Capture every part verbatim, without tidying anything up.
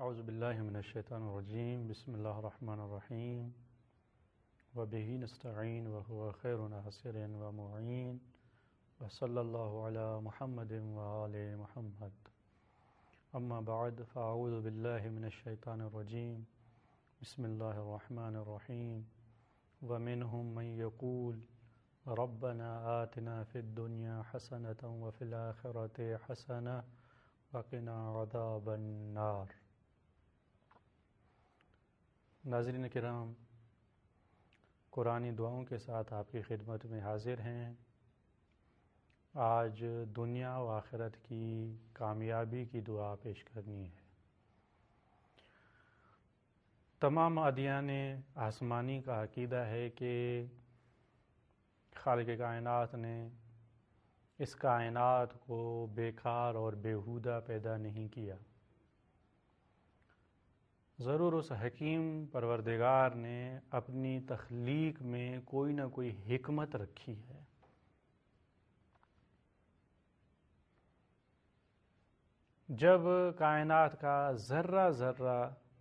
اعوذ باللہ من الشیطان الرجیم بسم اللہ الرحمن الرحیم وبہ نستعین وہو خیر ناصر ومعین وصلی اللہ علی محمد وآل محمد اما بعد فاعوذ باللہ من الشیطان الرجیم بسم اللہ الرحمن الرحیم ومنہم من یقول ربنا آتنا فی الدنیا حسنة وفی الآخرة حسنة وقنا عذاب النار۔ ناظرین کرام، قرآنی دعاؤں کے ساتھ آپ کی خدمت میں حاضر ہیں۔ آج دنیا و آخرت کی کامیابی کی دعا پیش کرنی ہے۔ تمام ادیان آسمانی کا عقیدہ ہے کہ خالق کائنات نے اس کائنات کو بیکار اور بیہودہ پیدا نہیں کیا۔ ضرور اس حکیم پروردگار نے اپنی تخلیق میں کوئی نہ کوئی حکمت رکھی ہے۔ جب کائنات کا ذرہ ذرہ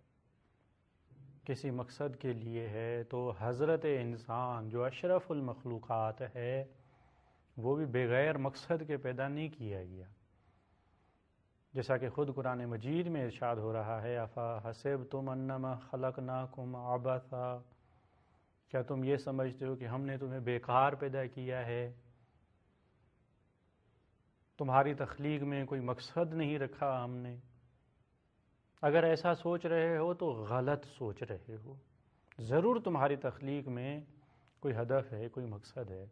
کسی مقصد کے لیے ہے تو حضرت انسان جو اشرف المخلوقات ہے وہ بھی بغیر مقصد کے پیدا نہیں کیا گیا، جیسا کہ خود قرآن مجید میں ارشاد ہو رہا ہے افا حسبتم انما خلقناکم عبثا، کیا تم یہ سمجھتے ہو کہ ہم نے تمہیں بیکار پیدا کیا ہے، تمہاری تخلیق میں کوئی مقصد نہیں رکھا ہم نے؟ اگر ایسا سوچ رہے ہو تو غلط سوچ رہے ہو، ضرور تمہاری تخلیق میں کوئی ہدف ہے، کوئی مقصد ہے۔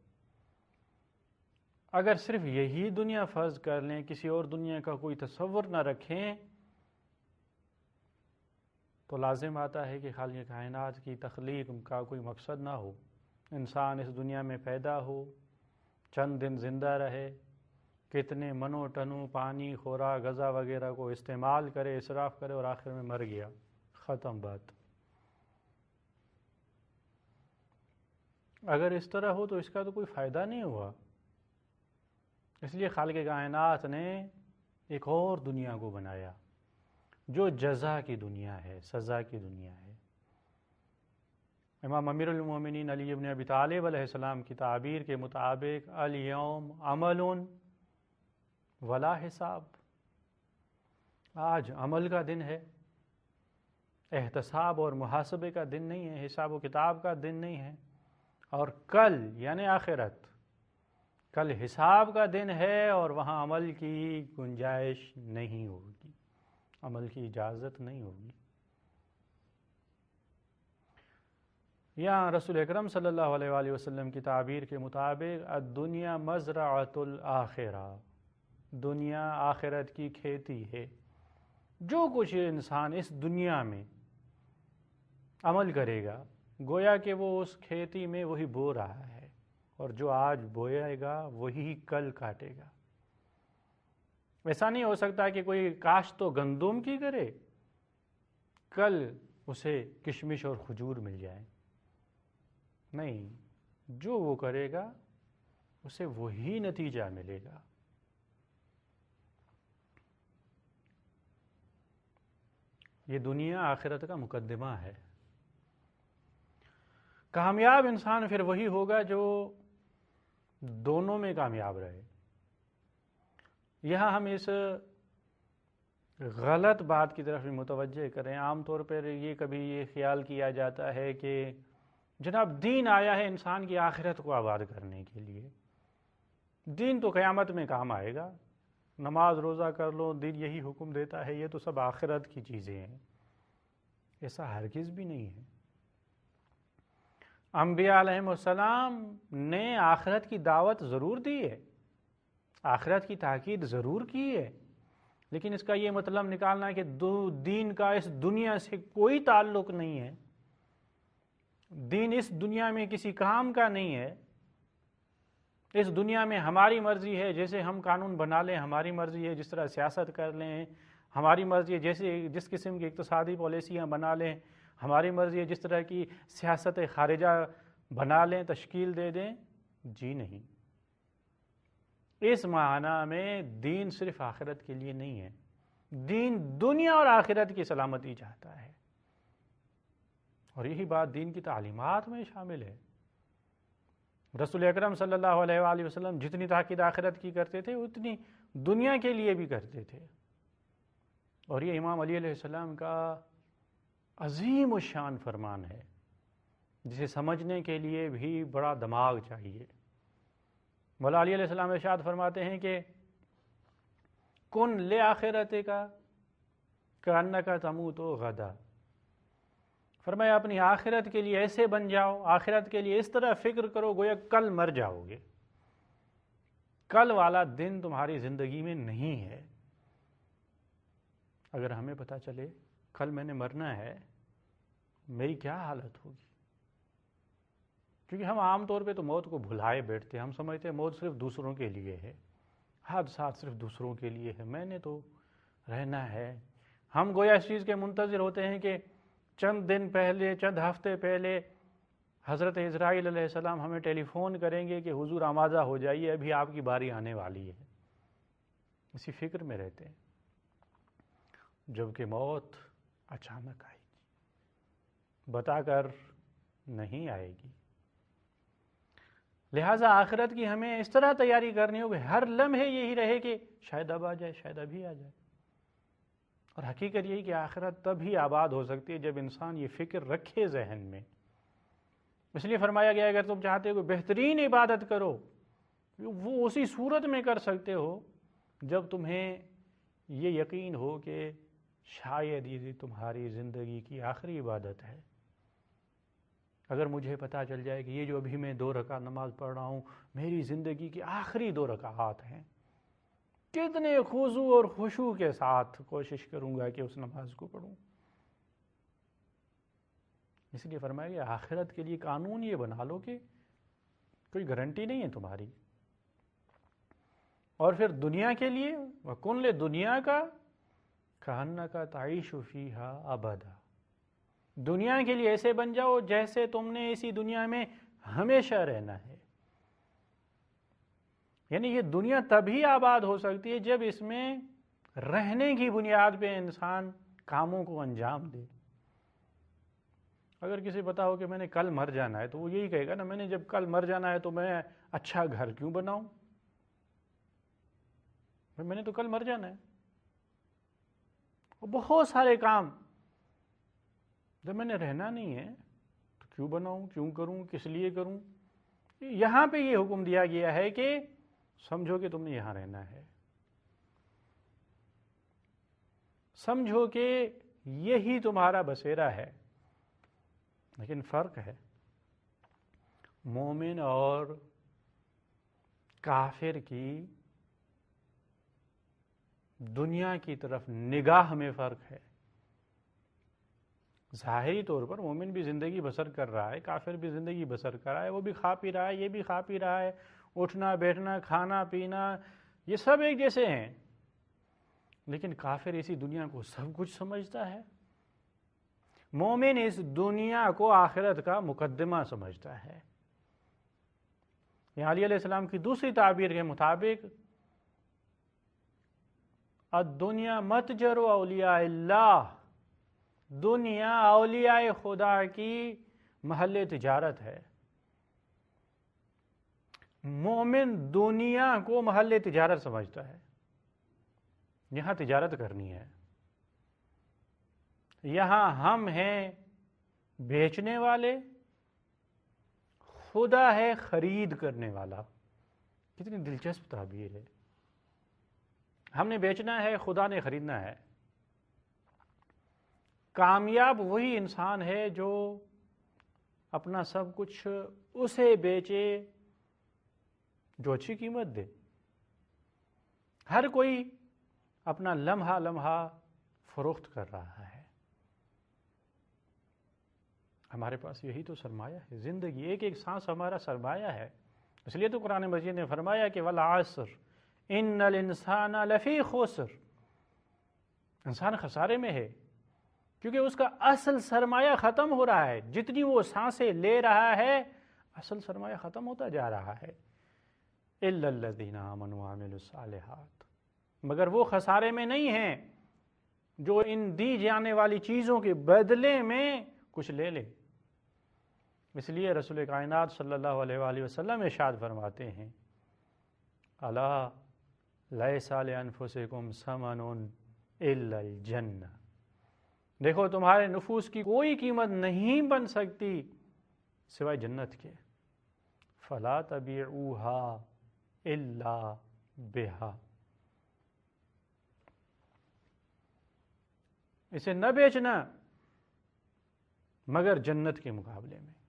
اگر صرف یہی دنیا فرض کر لیں، کسی اور دنیا کا کوئی تصور نہ رکھیں، تو لازم آتا ہے کہ خالق کائنات کی تخلیق کا کوئی مقصد نہ ہو۔ انسان اس دنیا میں پیدا ہو، چند دن زندہ رہے، کتنے منو ٹنو پانی خوراک غذا وغیرہ کو استعمال کرے، اسراف کرے اور آخر میں مر گیا، ختم بات۔ اگر اس طرح ہو تو اس کا تو کوئی فائدہ نہیں ہوا۔ اس لیے خالق کائنات نے ایک اور دنیا کو بنایا جو جزا کی دنیا ہے، سزا کی دنیا ہے۔ امام امیر المومنین علی بن ابی طالب علیہ السلام کی تعبیر کے مطابق الیوم عمل ولا حساب، آج عمل کا دن ہے، احتساب اور محاسبے کا دن نہیں ہے، حساب و کتاب کا دن نہیں ہے۔ اور کل یعنی آخرت، کل حساب کا دن ہے اور وہاں عمل کی گنجائش نہیں ہوگی، عمل کی اجازت نہیں ہوگی۔ یہاں رسول اکرم صلی اللہ علیہ وآلہ وسلم کی تعبیر کے مطابق الدنیا مزرعۃ الآخرہ، دنیا آخرت کی کھیتی ہے۔ جو کچھ انسان اس دنیا میں عمل کرے گا گویا کہ وہ اس کھیتی میں وہی بو رہا ہے، اور جو آج بوئے گا وہی کل کاٹے گا۔ ایسا نہیں ہو سکتا کہ کوئی کاشت تو گندم کی کرے، کل اسے کشمش اور کھجور مل جائے، نہیں، جو وہ کرے گا اسے وہی نتیجہ ملے گا۔ یہ دنیا آخرت کا مقدمہ ہے۔ کامیاب انسان پھر وہی ہوگا جو دونوں میں کامیاب رہے۔ یہاں ہم اس غلط بات کی طرف متوجہ کریں۔ عام طور پر یہ کبھی یہ خیال کیا جاتا ہے کہ جناب دین آیا ہے انسان کی آخرت کو آباد کرنے کے لیے، دین تو قیامت میں کام آئے گا، نماز روزہ کر لو، دین یہی حکم دیتا ہے، یہ تو سب آخرت کی چیزیں ہیں۔ ایسا ہرگز بھی نہیں ہے۔ انبیاء علیہ السلام نے آخرت کی دعوت ضرور دی ہے، آخرت کی تاکید ضرور کی ہے، لیکن اس کا یہ مطلب نکالنا کہ دو دین کا اس دنیا سے کوئی تعلق نہیں ہے، دین اس دنیا میں کسی کام کا نہیں ہے، اس دنیا میں ہماری مرضی ہے، جیسے ہم قانون بنا لیں ہماری مرضی ہے، جس طرح سیاست کر لیں ہماری مرضی ہے، جیسے جس قسم کی اقتصادی پالیسیاں بنا لیں ہماری مرضی ہے، جس طرح کی سیاست خارجہ بنا لیں، تشکیل دے دیں، جی نہیں۔ اس معنی میں دین صرف آخرت کے لیے نہیں ہے، دین دنیا اور آخرت کی سلامتی چاہتا ہے، اور یہی بات دین کی تعلیمات میں شامل ہے۔ رسول اکرم صلی اللہ علیہ وآلہ وسلم جتنی تاکید آخرت کی کرتے تھے اتنی دنیا کے لیے بھی کرتے تھے، اور یہ امام علی علیہ السلام کا عظیم الشان فرمان ہے، جسے سمجھنے کے لیے بھی بڑا دماغ چاہیے۔ مولا علی علیہ السلام ارشاد فرماتے ہیں کہ کن لے آخرت کا کأنک تموت غدا، فرمایا اپنی آخرت کے لیے ایسے بن جاؤ، آخرت کے لیے اس طرح فکر کرو گویا کل مر جاؤ گے، کل والا دن تمہاری زندگی میں نہیں ہے۔ اگر ہمیں پتہ چلے کل میں نے مرنا ہے، میری کیا حالت ہوگی؟ کیونکہ ہم عام طور پہ تو موت کو بھلائے بیٹھتے ہیں، ہم سمجھتے ہیں موت صرف دوسروں کے لیے ہے، حادثات صرف دوسروں کے لیے ہے، میں نے تو رہنا ہے۔ ہم گویا اس چیز کے منتظر ہوتے ہیں کہ چند دن پہلے، چند ہفتے پہلے حضرت اسرائیل علیہ السلام ہمیں ٹیلی فون کریں گے کہ حضور آمادہ ہو جائیے، ابھی آپ کی باری آنے والی ہے۔ اسی فکر میں رہتے ہیں، جبکہ موت اچانک آئے گی، بتا کر نہیں آئے گی۔ لہٰذا آخرت کی ہمیں اس طرح تیاری کرنی ہوگی، ہر لمحے یہی رہے کہ شاید اب آ جائے، شاید ابھی آ جائے۔ اور حقیقت یہی کہ آخرت تب ہی آباد ہو سکتی ہے جب انسان یہ فکر رکھے ذہن میں۔ اس لیے فرمایا گیا اگر تم چاہتے ہو کہ بہترین عبادت کرو، وہ اسی صورت میں کر سکتے ہو جب تمہیں یہ یقین ہو کہ شاید یہ تمہاری زندگی کی آخری عبادت ہے۔ اگر مجھے پتہ چل جائے کہ یہ جو ابھی میں دو رکعت نماز پڑھ رہا ہوں میری زندگی کی آخری دو رکعات ہیں، کتنے خضوع اور خشوع کے ساتھ کوشش کروں گا کہ اس نماز کو پڑھوں۔ اس لیے فرمایا گیا آخرت کے لیے قانون یہ بنا لو کہ کوئی گارنٹی نہیں ہے تمہاری، اور پھر دنیا کے لیے وَكُن لِدُنْيَاكَ كَأَنَّكَ تَعِيشُ فِيهَا أَبَدًا، دنیا کے لیے ایسے بن جاؤ جیسے تم نے اسی دنیا میں ہمیشہ رہنا ہے۔ یعنی یہ دنیا تبھی آباد ہو سکتی ہے جب اس میں رہنے کی بنیاد پہ انسان کاموں کو انجام دے۔ اگر کسی پتا ہو کہ میں نے کل مر جانا ہے تو وہ یہی کہے گا نا، میں نے جب کل مر جانا ہے تو میں اچھا گھر کیوں بناؤں، میں نے تو کل مر جانا ہے۔ بہت سارے کام جب میں نے رہنا نہیں ہے تو کیوں بناؤں، کیوں کروں، کس لیے کروں؟ یہاں پہ یہ حکم دیا گیا ہے کہ سمجھو کہ تم نے یہاں رہنا ہے، سمجھو کہ یہی تمہارا بسیرا ہے۔ لیکن فرق ہے مومن اور کافر کی دنیا کی طرف نگاہ میں فرق ہے۔ ظاہری طور پر مومن بھی زندگی بسر کر رہا ہے، کافر بھی زندگی بسر کر رہا ہے، وہ بھی کھا پی رہا ہے، یہ بھی کھا پی رہا ہے، اٹھنا بیٹھنا کھانا پینا یہ سب ایک جیسے ہیں۔ لیکن کافر اسی دنیا کو سب کچھ سمجھتا ہے، مومن اس دنیا کو آخرت کا مقدمہ سمجھتا ہے۔ یہاں علی علیہ السلام کی دوسری تعبیر کے مطابق الدنیا متجر اولیاء اللہ، دنیا اولیاء خدا کی محل تجارت ہے۔ مومن دنیا کو محل تجارت سمجھتا ہے، یہاں تجارت کرنی ہے، یہاں ہم ہیں بیچنے والے، خدا ہے خرید کرنے والا۔ کتنی دلچسپ تعبیر ہے، ہم نے بیچنا ہے، خدا نے خریدنا ہے۔ کامیاب وہی انسان ہے جو اپنا سب کچھ اسے بیچے جو اچھی قیمت دے۔ ہر کوئی اپنا لمحہ لمحہ فروخت کر رہا ہے۔ ہمارے پاس یہی تو سرمایہ ہے، زندگی ایک ایک سانس ہمارا سرمایہ ہے۔ اس لیے تو قرآن مجید نے فرمایا کہ والعصر ان الانسان لفی خسر، انسان خسارے میں ہے، کیونکہ اس کا اصل سرمایہ ختم ہو رہا ہے۔ جتنی وہ سانسیں لے رہا ہے اصل سرمایہ ختم ہوتا جا رہا ہے۔ الا الذین آمنوا وعملوا الصالحات، مگر وہ خسارے میں نہیں ہیں جو ان دی جانے والی چیزوں کے بدلے میں کچھ لے لے۔ اس لیے رسول کائنات صلی اللہ علیہ وآلہ وسلم ارشاد فرماتے ہیں الا لیس لانفسکم ثمن الا الجنہ، دیکھو تمہارے نفوس کی کوئی قیمت نہیں بن سکتی سوائے جنت کے، فلا تبیعوها الا بها، اسے نہ بیچنا مگر جنت کے مقابلے میں۔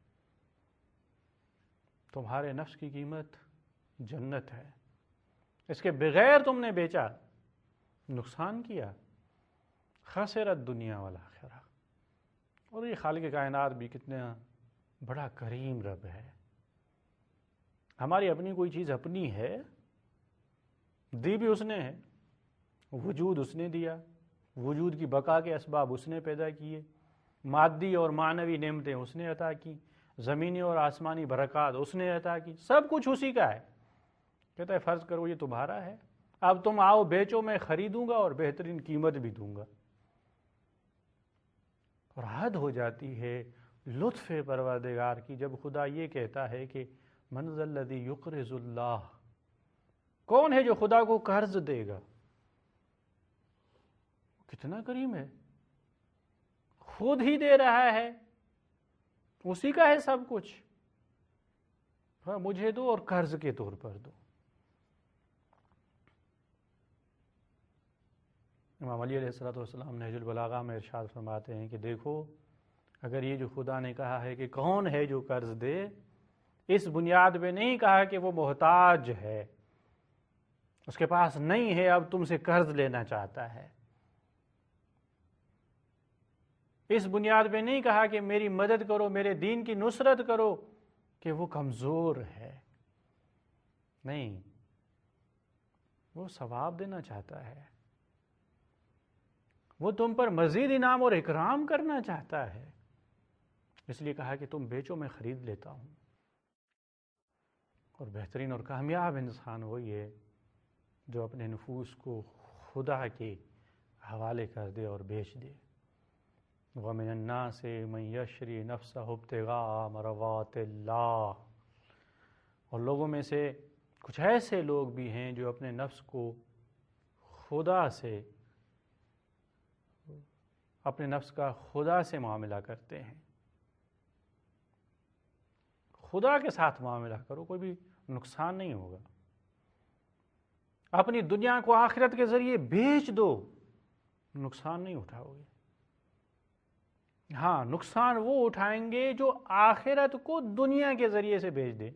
تمہارے نفس کی قیمت جنت ہے، اس کے بغیر تم نے بیچا، نقصان کیا، خسرت دنیا والآخرہ۔ اور یہ خالق کائنات بھی کتنا بڑا کریم رب ہے، ہماری اپنی کوئی چیز اپنی ہے، دی بھی اس نے ہے، وجود اس نے دیا، وجود کی بقا کے اسباب اس نے پیدا کیے، مادی اور معنوی نعمتیں اس نے عطا کی، زمینی اور آسمانی برکات اس نے عطا کی، سب کچھ اسی کا ہے۔ کہتا ہے فرض کرو یہ تمہارا ہے، اب تم آؤ بیچو، میں خریدوں گا اور بہترین قیمت بھی دوں گا۔ اور حد ہو جاتی ہے لطف پروردگار کی جب خدا یہ کہتا ہے کہ من ذا الذی یقرض اللہ، کون ہے جو خدا کو قرض دے گا؟ کتنا کریم ہے، خود ہی دے رہا ہے، اسی کا ہے سب کچھ، ہاں مجھے دو اور قرض کے طور پر دو۔ امام علی علیہ السلام نہج البلاغہ میں ارشاد فرماتے ہیں کہ دیکھو اگر یہ جو خدا نے کہا ہے کہ کون ہے جو قرض دے، اس بنیاد پہ نہیں کہا کہ وہ محتاج ہے، اس کے پاس نہیں ہے اب تم سے قرض لینا چاہتا ہے، اس بنیاد پہ نہیں کہا کہ میری مدد کرو، میرے دین کی نصرت کرو، کہ وہ کمزور ہے، نہیں، وہ ثواب دینا چاہتا ہے، وہ تم پر مزید انعام اور اکرام کرنا چاہتا ہے، اس لیے کہا کہ تم بیچو میں خرید لیتا ہوں۔ اور بہترین اور کامیاب انسان وہی ہے جو اپنے نفوس کو خدا کے حوالے کر دے اور بیچ دے۔ وَمِنَ النَّاسِ مَن يَشْرِي نَفْسَهُ ابْتِغَاءَ مَرْضَاتِ اللَّهِ، اور لوگوں میں سے کچھ ایسے لوگ بھی ہیں جو اپنے نفس کو خدا سے، اپنے نفس کا خدا سے معاملہ کرتے ہیں۔ خدا کے ساتھ معاملہ کرو، کوئی بھی نقصان نہیں ہوگا، اپنی دنیا کو آخرت کے ذریعے بیچ دو، نقصان نہیں اٹھاؤ گے۔ ہاں نقصان وہ اٹھائیں گے جو آخرت کو دنیا کے ذریعے سے بیچ دے۔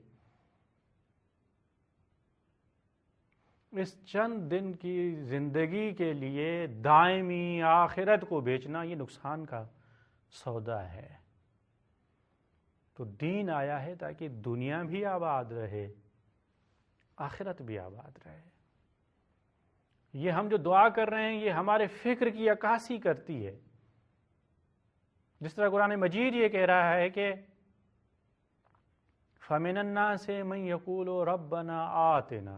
اس چند دن کی زندگی کے لیے دائمی آخرت کو بیچنا یہ نقصان کا سودا ہے۔ تو دین آیا ہے تاکہ دنیا بھی آباد رہے، آخرت بھی آباد رہے۔ یہ ہم جو دعا کر رہے ہیں یہ ہمارے فکر کی عکاسی کرتی ہے، جس طرح قرآن مجید یہ کہہ رہا ہے کہ فَمِنَ النَّاسِ مَن يَقُولُ رَبَّنَا آتِنَا،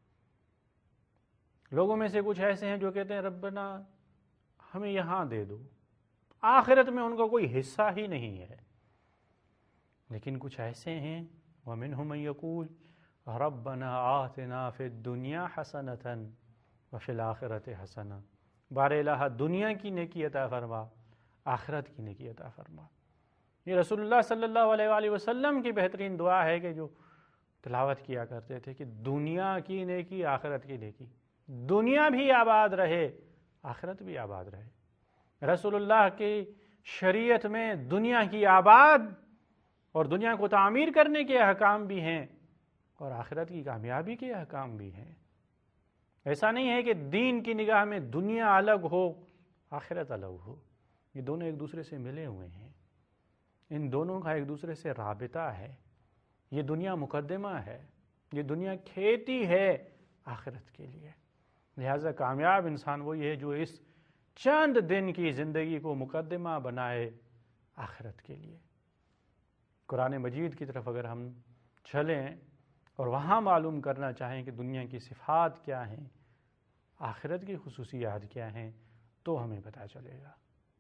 لوگوں میں سے کچھ ایسے ہیں جو کہتے ہیں ربنا ہمیں یہاں دے دو، آخرت میں ان کا کوئی حصہ ہی نہیں ہے۔ لیکن کچھ ایسے ہیں وَمِنْهُم مَن يَقُولُ رَبَّنَا آتِنَا فِي الدُّنْيَا حَسَنَةً وَفِي الْآخِرَةِ حَسَنَةً، بار الہ دنیا کی نیکی عطا فرما، آخرت کی نیکی عطا فرما۔ یہ رسول اللہ صلی اللہ علیہ وآلہ وسلم کی بہترین دعا ہے کہ جو تلاوت کیا کرتے تھے کہ دنیا کی نیکی، آخرت کی نیکی، دنیا بھی آباد رہے، آخرت بھی آباد رہے۔ رسول اللہ کی شریعت میں دنیا کی آباد اور دنیا کو تعمیر کرنے کے احکام بھی ہیں اور آخرت کی کامیابی کے احکام بھی ہیں۔ ایسا نہیں ہے کہ دین کی نگاہ میں دنیا الگ ہو، آخرت الگ ہو، یہ دونوں ایک دوسرے سے ملے ہوئے ہیں، ان دونوں کا ایک دوسرے سے رابطہ ہے۔ یہ دنیا مقدمہ ہے، یہ دنیا کھیتی ہے آخرت کے لیے۔ لہٰذا کامیاب انسان وہی ہے جو اس چند دن کی زندگی کو مقدمہ بنائے آخرت کے لیے۔ قرآن مجید کی طرف اگر ہم چلیں اور وہاں معلوم کرنا چاہیں کہ دنیا کی صفات کیا ہیں، آخرت کی خصوصیات کیا ہیں، تو ہمیں پتہ چلے گا۔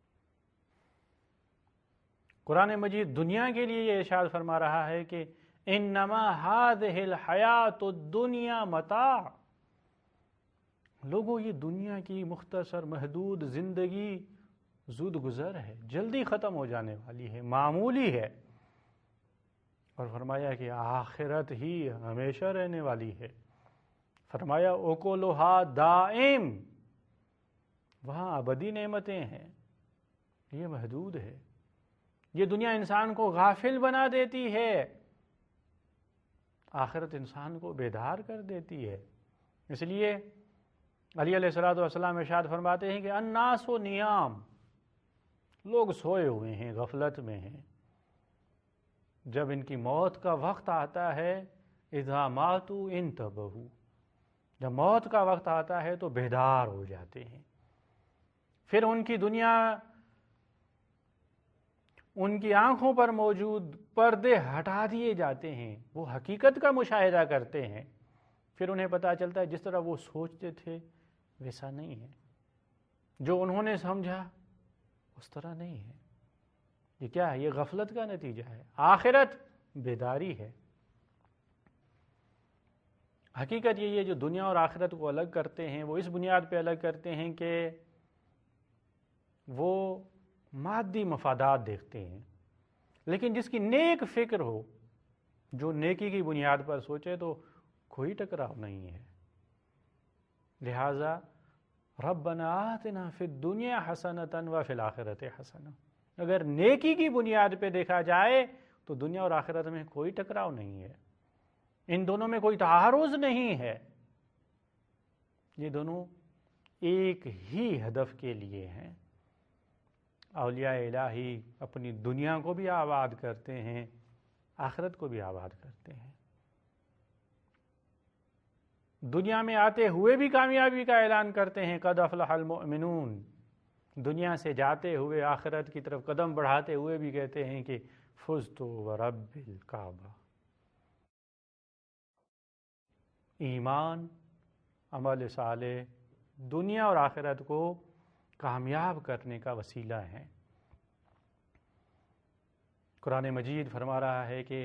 قرآن مجید دنیا کے لیے یہ ارشاد فرما رہا ہے کہ انما هذه الحیات الدنیا متاع، لوگوں یہ دنیا کی مختصر محدود زندگی زود گزر ہے، جلدی ختم ہو جانے والی ہے، معمولی ہے، اور فرمایا کہ آخرت ہی ہمیشہ رہنے والی ہے۔ فرمایا اکلھا دائم، وہاں ابدی نعمتیں ہیں، یہ محدود ہے۔ یہ دنیا انسان کو غافل بنا دیتی ہے، آخرت انسان کو بیدار کر دیتی ہے۔ اس لیے علی علیہ الصلوۃ والسلام ارشاد فرماتے ہیں کہ الناس نیام، لوگ سوئے ہوئے ہیں، غفلت میں ہیں، جب ان کی موت کا وقت آتا ہے اذا ماتوا انتبہوا، جب موت کا وقت آتا ہے تو بیدار ہو جاتے ہیں، پھر ان کی دنیا، ان کی آنکھوں پر موجود پردے ہٹا دیے جاتے ہیں، وہ حقیقت کا مشاہدہ کرتے ہیں، پھر انہیں پتہ چلتا ہے جس طرح وہ سوچتے تھے ویسا نہیں ہے، جو انہوں نے سمجھا اس طرح نہیں ہے۔ یہ کیا ہے؟ یہ غفلت کا نتیجہ ہے۔ آخرت بیداری ہے۔ حقیقت یہ ہے جو دنیا اور آخرت کو الگ کرتے ہیں وہ اس بنیاد پہ الگ کرتے ہیں کہ وہ مادی مفادات دیکھتے ہیں، لیکن جس کی نیک فکر ہو، جو نیکی کی بنیاد پر سوچے تو کوئی ٹکراؤ نہیں ہے۔ لہذا ربنا آتنا فی الدنیا حسنۃ وفی الآخرۃ حسنہ، اگر نیکی کی بنیاد پہ دیکھا جائے تو دنیا اور آخرت میں کوئی ٹکراؤ نہیں ہے، ان دونوں میں کوئی تعارض نہیں ہے، یہ دونوں ایک ہی ہدف کے لیے ہیں۔ اولیاء الہی اپنی دنیا کو بھی آباد کرتے ہیں، آخرت کو بھی آباد کرتے ہیں۔ دنیا میں آتے ہوئے بھی کامیابی کا اعلان کرتے ہیں، قد افلح المؤمنون، دنیا سے جاتے ہوئے آخرت کی طرف قدم بڑھاتے ہوئے بھی کہتے ہیں کہ فزت ورب الکعبہ۔ ایمان، عمل صالح دنیا اور آخرت کو کامیاب کرنے کا وسیلہ ہے۔ قرآن مجید فرما رہا ہے کہ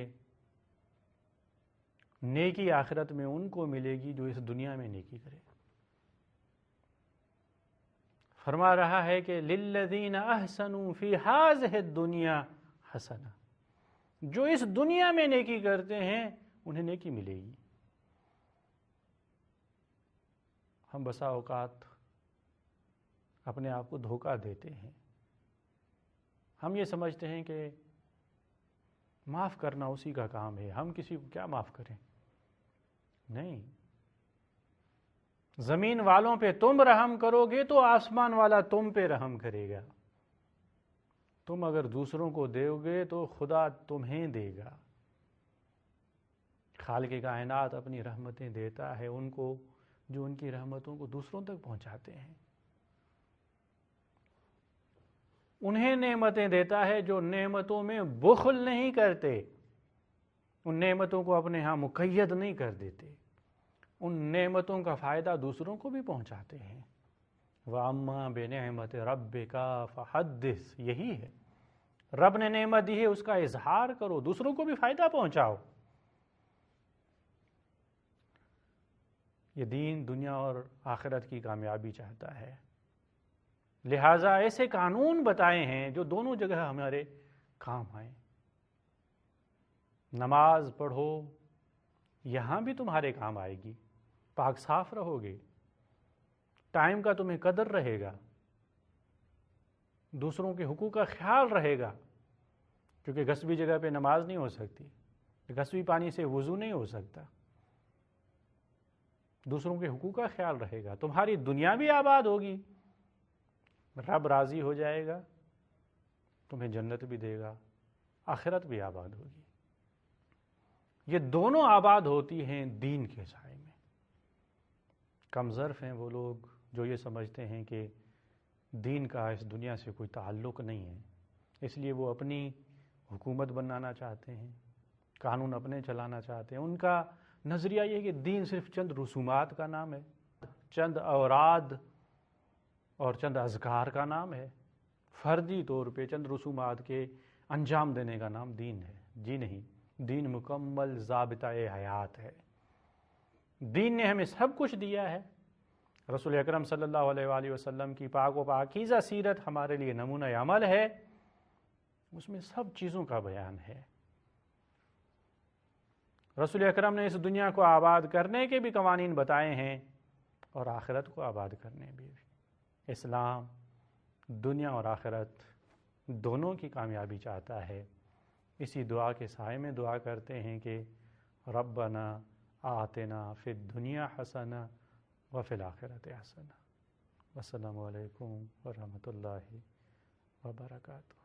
نیکی آخرت میں ان کو ملے گی جو اس دنیا میں نیکی کرے۔ فرما رہا ہے کہ للذین احسنوا فی ہذہ الدنیا حسنہ، جو اس دنیا میں نیکی کرتے ہیں انہیں نیکی ملے گی۔ ہم بسا اوقات اپنے آپ کو دھوکہ دیتے ہیں، ہم یہ سمجھتے ہیں کہ معاف کرنا اسی کا کام ہے، ہم کسی کو کیا معاف کریں۔ نہیں، زمین والوں پہ تم رحم کرو گے تو آسمان والا تم پہ رحم کرے گا، تم اگر دوسروں کو دو گے تو خدا تمہیں دے گا۔ خالق کائنات اپنی رحمتیں دیتا ہے ان کو جو ان کی رحمتوں کو دوسروں تک پہنچاتے ہیں، انہیں نعمتیں دیتا ہے جو نعمتوں میں بخل نہیں کرتے، ان نعمتوں کو اپنے ہاں مقید نہیں کر دیتے، ان نعمتوں کا فائدہ دوسروں کو بھی پہنچاتے ہیں۔ وَأَمَّا بِنِعْمَةِ رَبِّكَ فَحَدِّثْ، یہی ہے، رب نے نعمت دی ہے اس کا اظہار کرو، دوسروں کو بھی فائدہ پہنچاؤ۔ یہ دین دنیا اور آخرت کی کامیابی چاہتا ہے، لہٰذا ایسے قانون بتائے ہیں جو دونوں جگہ ہمارے کام آئیں۔ نماز پڑھو، یہاں بھی تمہارے کام آئے گی، پاک صاف رہو گے، ٹائم کا تمہیں قدر رہے گا، دوسروں کے حقوق کا خیال رہے گا، کیونکہ غصبی جگہ پہ نماز نہیں ہو سکتی، غصبی پانی سے وضو نہیں ہو سکتا، دوسروں کے حقوق کا خیال رہے گا، تمہاری دنیا بھی آباد ہوگی، رب راضی ہو جائے گا، تمہیں جنت بھی دے گا، آخرت بھی آباد ہوگی۔ یہ دونوں آباد ہوتی ہیں دین کے سائے میں۔ کم ظرف ہیں وہ لوگ جو یہ سمجھتے ہیں کہ دین کا اس دنیا سے کوئی تعلق نہیں ہے، اس لیے وہ اپنی حکومت بنانا چاہتے ہیں، قانون اپنے چلانا چاہتے ہیں۔ ان کا نظریہ یہ ہے کہ دین صرف چند رسومات کا نام ہے، چند اوراد اور چند اذکار کا نام ہے، فردی طور پہ چند رسومات کے انجام دینے کا نام دین ہے؟ جی نہیں، دین مکمل ضابطۂ حیات ہے۔ دین نے ہمیں سب کچھ دیا ہے۔ رسول اکرم صلی اللہ علیہ وآلہ وسلم کی پاک و پاکیزہ سیرت ہمارے لیے نمونہ عمل ہے، اس میں سب چیزوں کا بیان ہے۔ رسول اکرم نے اس دنیا کو آباد کرنے کے بھی قوانین بتائے ہیں اور آخرت کو آباد کرنے بھی۔ اسلام دنیا اور آخرت دونوں کی کامیابی چاہتا ہے۔ اسی دعا کے سائے میں دعا کرتے ہیں کہ ربنا آتنا فی الدنیا حسنہ وفی الآخرۃ حسنہ۔ والسلام علیکم ورحمۃ اللہ وبرکاتہ۔